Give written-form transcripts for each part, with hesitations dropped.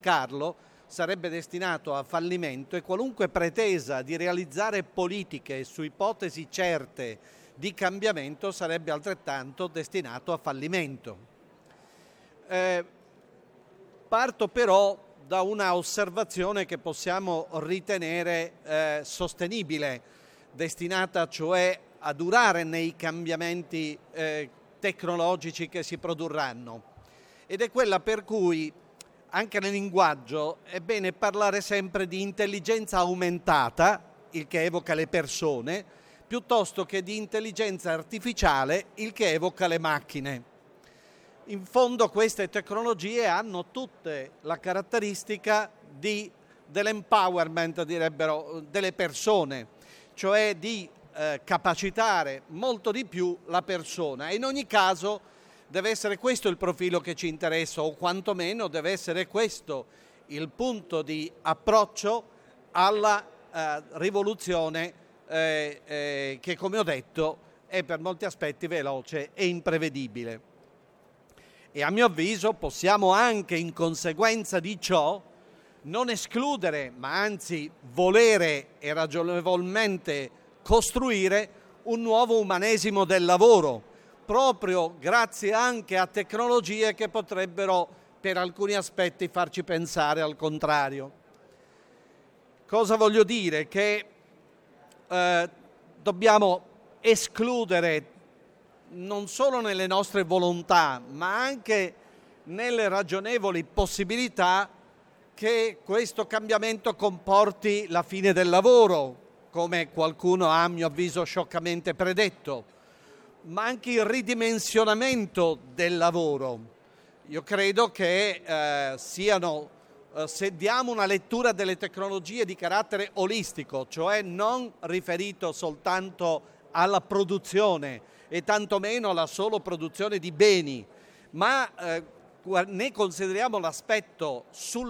applicarlo sarebbe destinato a fallimento, e qualunque pretesa di realizzare politiche su ipotesi certe di cambiamento sarebbe altrettanto destinato a fallimento. Parto però da una osservazione che possiamo ritenere sostenibile, destinata cioè a durare nei cambiamenti tecnologici che si produrranno, ed è quella per cui anche nel linguaggio è bene parlare sempre di intelligenza aumentata, il che evoca le persone, piuttosto che di intelligenza artificiale, il che evoca le macchine. In fondo queste tecnologie hanno tutte la caratteristica dell'empowerment, direbbero, delle persone, cioè di capacitare molto di più la persona, e in ogni caso deve essere questo il profilo che ci interessa, o quantomeno deve essere questo il punto di approccio alla rivoluzione che, come ho detto, è per molti aspetti veloce e imprevedibile. E a mio avviso possiamo anche, in conseguenza di ciò, non escludere, ma anzi volere e ragionevolmente costruire un nuovo umanesimo del lavoro, proprio grazie anche a tecnologie che potrebbero per alcuni aspetti farci pensare al contrario. Cosa voglio dire? Che dobbiamo escludere, non solo nelle nostre volontà, ma anche nelle ragionevoli possibilità, che questo cambiamento comporti la fine del lavoro, come qualcuno ha, a mio avviso, scioccamente predetto, ma anche il ridimensionamento del lavoro. Io credo che se diamo una lettura delle tecnologie di carattere olistico, cioè non riferito soltanto alla produzione e tantomeno alla solo produzione di beni, ma ne consideriamo l'aspetto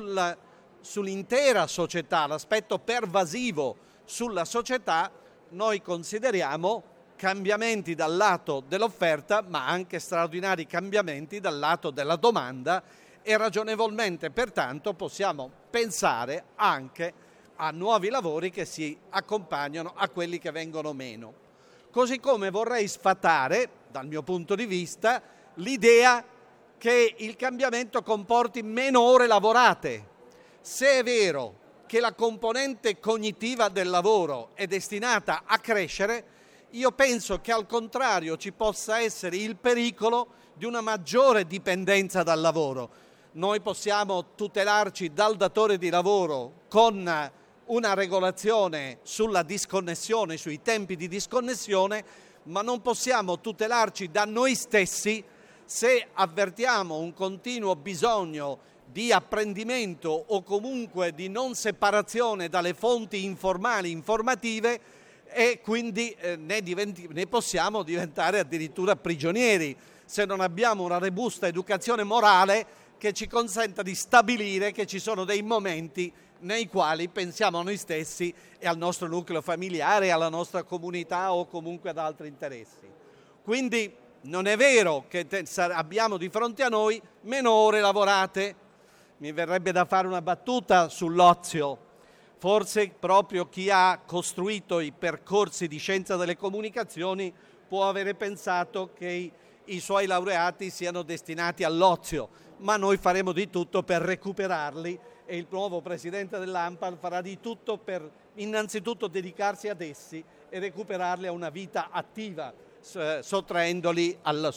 sull'intera società, l'aspetto pervasivo sulla società, noi consideriamo cambiamenti dal lato dell'offerta, ma anche straordinari cambiamenti dal lato della domanda, e ragionevolmente pertanto possiamo pensare anche a nuovi lavori che si accompagnano a quelli che vengono meno. Così come vorrei sfatare, dal mio punto di vista, l'idea che il cambiamento comporti meno ore lavorate. Se è vero che la componente cognitiva del lavoro è destinata a crescere, io penso che al contrario ci possa essere il pericolo di una maggiore dipendenza dal lavoro. Noi possiamo tutelarci dal datore di lavoro con una regolazione sulla disconnessione, sui tempi di disconnessione, ma non possiamo tutelarci da noi stessi se avvertiamo un continuo bisogno di apprendimento o comunque di non separazione dalle fonti informali, informative, e quindi ne possiamo diventare addirittura prigionieri se non abbiamo una robusta educazione morale che ci consenta di stabilire che ci sono dei momenti nei quali pensiamo a noi stessi e al nostro nucleo familiare, alla nostra comunità o comunque ad altri interessi. Quindi non è vero che abbiamo di fronte a noi meno ore lavorate. Mi verrebbe da fare una battuta sull'ozio. Forse proprio chi ha costruito i percorsi di scienza delle comunicazioni può avere pensato che i suoi laureati siano destinati all'ozio, ma noi faremo di tutto per recuperarli, e il nuovo presidente dell'ANPAL farà di tutto per innanzitutto dedicarsi ad essi e recuperarli a una vita attiva, sottraendoli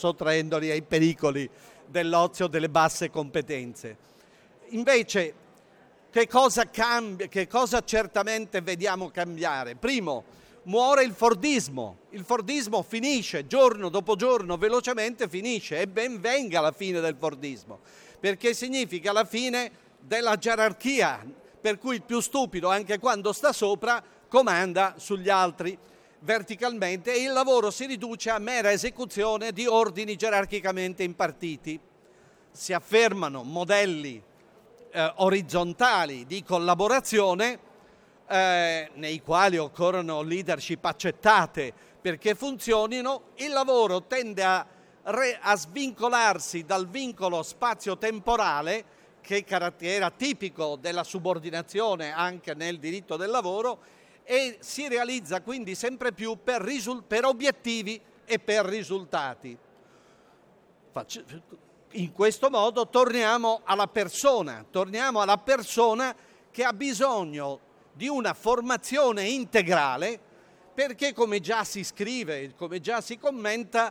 ai pericoli dell'ozio, delle basse competenze. Invece, che cosa cambia? Che cosa certamente vediamo cambiare? Primo, muore il fordismo. Il fordismo finisce, giorno dopo giorno, velocemente finisce, e ben venga la fine del fordismo, perché significa la fine della gerarchia, per cui il più stupido, anche quando sta sopra, comanda sugli altri verticalmente, e il lavoro si riduce a mera esecuzione di ordini gerarchicamente impartiti. Si affermano modelli orizzontali di collaborazione nei quali occorrono leadership accettate perché funzionino. Il lavoro tende a svincolarsi dal vincolo spazio-temporale che era tipico della subordinazione anche nel diritto del lavoro, e si realizza quindi sempre più per obiettivi e per risultati. In questo modo torniamo alla persona che ha bisogno di una formazione integrale, perché, come già si scrive, come già si commenta,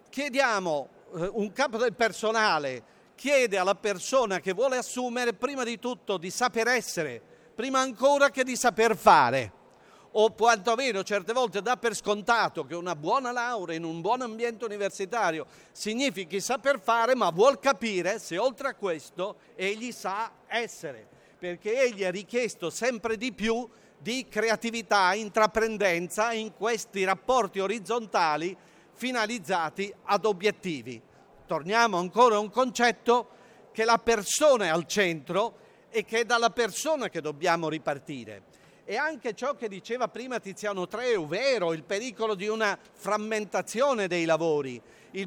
un capo del personale chiede alla persona che vuole assumere prima di tutto di saper essere, prima ancora che di saper fare, o quantomeno certe volte dà per scontato che una buona laurea in un buon ambiente universitario significhi saper fare, ma vuol capire se oltre a questo egli sa essere, perché egli è richiesto sempre di più di creatività, intraprendenza in questi rapporti orizzontali finalizzati ad obiettivi. Torniamo ancora a un concetto che la persona è al centro e che è dalla persona che dobbiamo ripartire. E anche ciò che diceva prima Tiziano Treu, vero, il pericolo di una frammentazione dei lavori,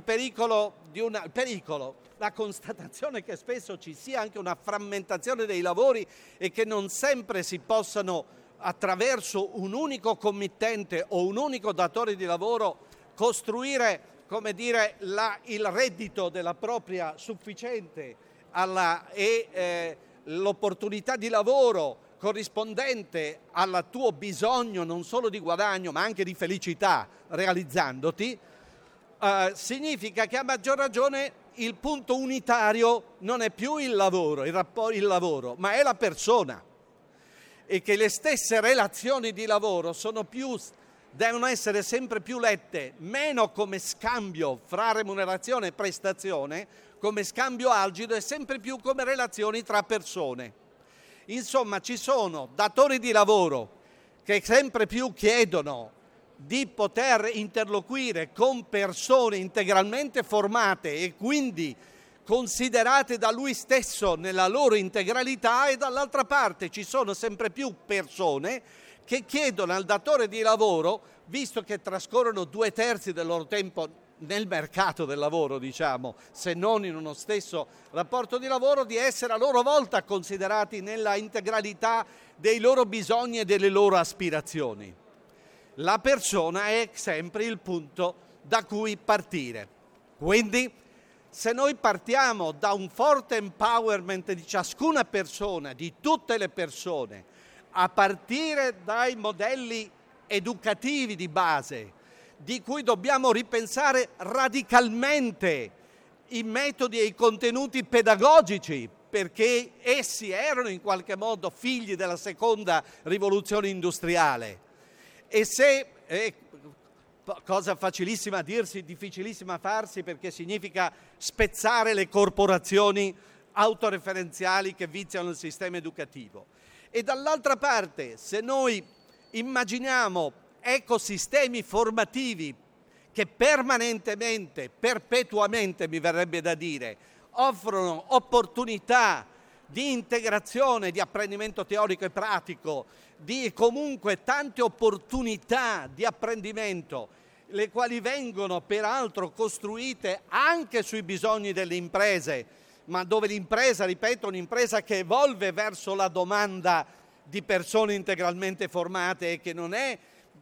la constatazione che spesso ci sia anche una frammentazione dei lavori e che non sempre si possano, attraverso un unico committente o un unico datore di lavoro, costruire, come dire, il reddito della propria sufficiente l'opportunità di lavoro corrispondente al tuo bisogno non solo di guadagno ma anche di felicità realizzandoti, significa che a maggior ragione il punto unitario non è più il lavoro, ma è la persona, e che le stesse relazioni di lavoro devono essere sempre più lette meno come scambio fra remunerazione e prestazione, come scambio algido, e sempre più come relazioni tra persone. Insomma, ci sono datori di lavoro che sempre più chiedono di poter interloquire con persone integralmente formate e quindi considerate da lui stesso nella loro integralità, e dall'altra parte ci sono sempre più persone che chiedono al datore di lavoro, visto che trascorrono 2/3 del loro tempo nel mercato del lavoro, diciamo, se non in uno stesso rapporto di lavoro, di essere a loro volta considerati nella integralità dei loro bisogni e delle loro aspirazioni. La persona è sempre il punto da cui partire. Quindi, se noi partiamo da un forte empowerment di ciascuna persona, di tutte le persone, a partire dai modelli educativi di base, di cui dobbiamo ripensare radicalmente i metodi e i contenuti pedagogici, perché essi erano in qualche modo figli della seconda rivoluzione industriale. Cosa facilissima a dirsi, difficilissima a farsi, perché significa spezzare le corporazioni autoreferenziali che viziano il sistema educativo. E dall'altra parte, se noi immaginiamo ecosistemi formativi che perpetuamente mi verrebbe da dire, offrono opportunità di integrazione, di apprendimento teorico e pratico, di comunque tante opportunità di apprendimento, le quali vengono peraltro costruite anche sui bisogni delle imprese, ma dove l'impresa, ripeto, un'impresa che evolve verso la domanda di persone integralmente formate e che non è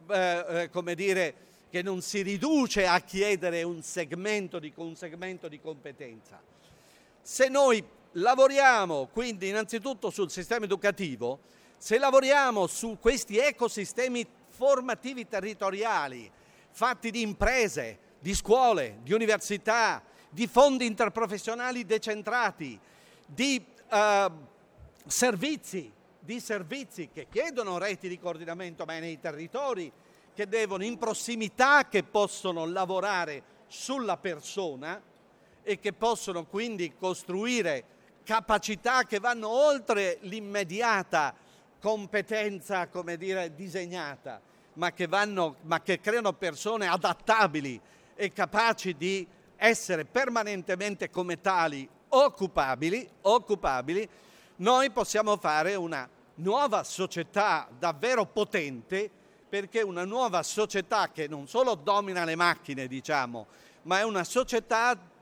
che non si riduce a chiedere un segmento di competenza. Se noi lavoriamo quindi innanzitutto sul sistema educativo, se lavoriamo su questi ecosistemi formativi territoriali fatti di imprese, di scuole, di università, di fondi interprofessionali decentrati, di servizi che chiedono reti di coordinamento, ma è nei territori che devono, in prossimità, che possono lavorare sulla persona e che possono quindi costruire capacità che vanno oltre l'immediata competenza, come dire, disegnata, ma che creano persone adattabili e capaci di essere permanentemente come tali occupabili, noi possiamo fare una nuova società davvero potente, perché è una nuova società che non solo domina le macchine, diciamo, ma è una società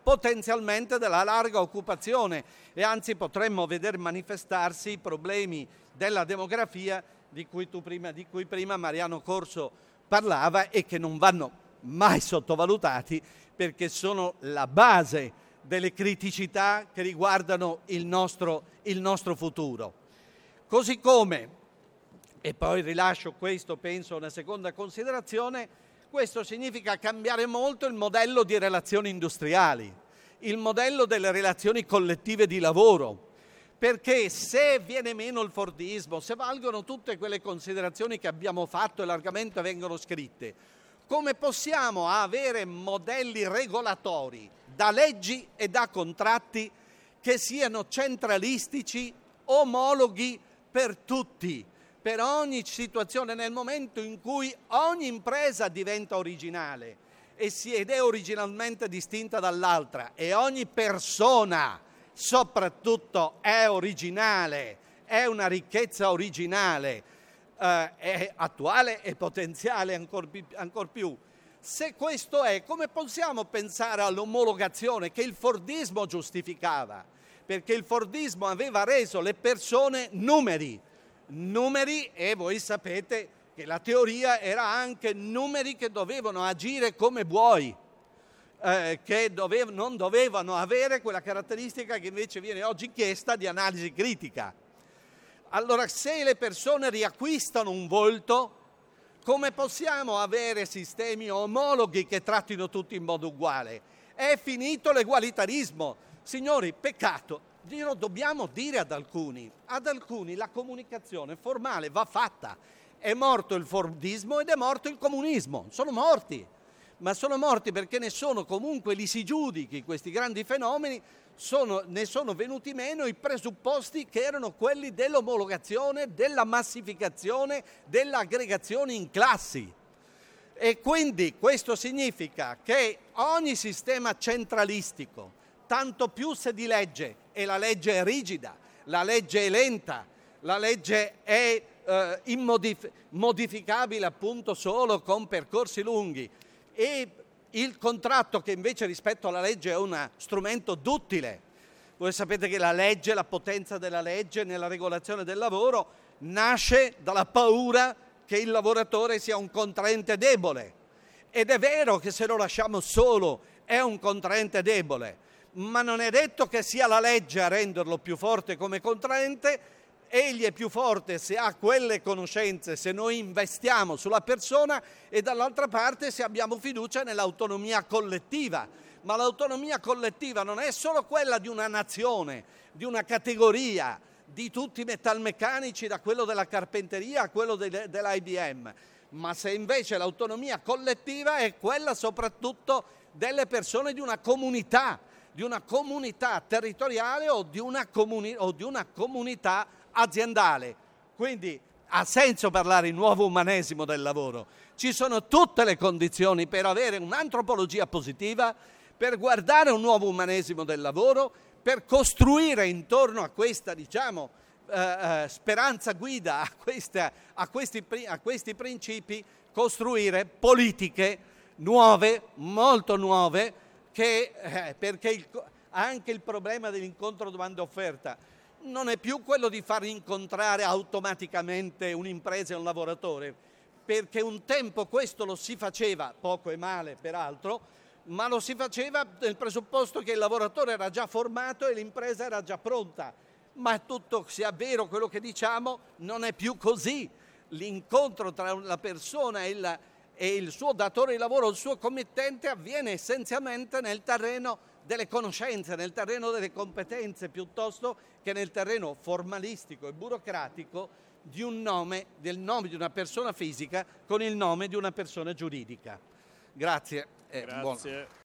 potenzialmente della larga occupazione, e anzi potremmo vedere manifestarsi i problemi della demografia di cui prima Mariano Corso parlava e che non vanno mai sottovalutati, perché sono la base delle criticità che riguardano il nostro futuro. Così come, e poi rilascio questo, penso, una seconda considerazione, questo significa cambiare molto il modello di relazioni industriali, il modello delle relazioni collettive di lavoro, perché se viene meno il Fordismo, se valgono tutte quelle considerazioni che abbiamo fatto e largamente vengono scritte, come possiamo avere modelli regolatori da leggi e da contratti che siano centralistici, omologhi per tutti, per ogni situazione, nel momento in cui ogni impresa diventa originale ed è originalmente distinta dall'altra, e ogni persona soprattutto è originale, è una ricchezza originale, è attuale e potenziale ancor più. Se questo è, come possiamo pensare all'omologazione che il Fordismo giustificava? Perché il Fordismo aveva reso le persone numeri, e voi sapete che la teoria era anche numeri che dovevano agire come buoi, che non dovevano avere quella caratteristica che invece viene oggi chiesta di analisi critica. Allora, se le persone riacquistano un volto, come possiamo avere sistemi omologhi che trattino tutti in modo uguale? È finito l'egualitarismo. Signori, peccato. Dobbiamo dire ad alcuni la comunicazione formale va fatta. È morto il Fordismo ed è morto il comunismo. Sono morti. Ma sono morti perché ne sono comunque li si giudichi questi grandi fenomeni, ne sono venuti meno i presupposti che erano quelli dell'omologazione, della massificazione, dell'aggregazione in classi. E quindi questo significa che ogni sistema centralistico, tanto più se di legge, e la legge è rigida, la legge è lenta, la legge è modificabile appunto solo con percorsi lunghi, e il contratto, che invece rispetto alla legge è uno strumento duttile. Voi sapete che la legge, la potenza della legge nella regolazione del lavoro nasce dalla paura che il lavoratore sia un contraente debole, ed è vero che se lo lasciamo solo è un contraente debole, ma non è detto che sia la legge a renderlo più forte come contraente. Egli è più forte se ha quelle conoscenze, se noi investiamo sulla persona, e dall'altra parte se abbiamo fiducia nell'autonomia collettiva. Ma l'autonomia collettiva non è solo quella di una nazione, di una categoria, di tutti i metalmeccanici, da quello della carpenteria a quello dell'IBM, ma se invece l'autonomia collettiva è quella soprattutto delle persone di una comunità territoriale o di una comunità aziendale. Quindi ha senso parlare di nuovo umanesimo del lavoro. Ci sono tutte le condizioni per avere un'antropologia positiva, per guardare un nuovo umanesimo del lavoro, per costruire intorno a questa, speranza guida, a questi principi, costruire politiche nuove, molto nuove, perché anche il problema dell'incontro domanda-offerta non è più quello di far incontrare automaticamente un'impresa e un lavoratore, perché un tempo questo lo si faceva, poco e male peraltro, ma lo si faceva nel presupposto che il lavoratore era già formato e l'impresa era già pronta. Ma tutto sia vero quello che diciamo, non è più così. L'incontro tra la persona e il suo datore di lavoro, il suo committente, avviene essenzialmente nel terreno delle conoscenze, nel terreno delle competenze, piuttosto che nel terreno formalistico e burocratico del nome di una persona fisica con il nome di una persona giuridica. Grazie. Grazie.